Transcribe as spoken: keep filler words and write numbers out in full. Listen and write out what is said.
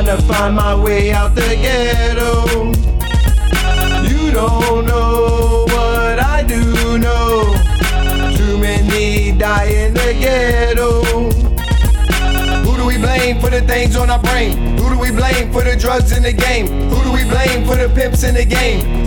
to find my way out the ghetto. You don't know what I do know. Too many die in the ghetto. Who do we blame for the things on our brain? Who do we blame for the drugs in the game? Who do we blame for the pimps in the game?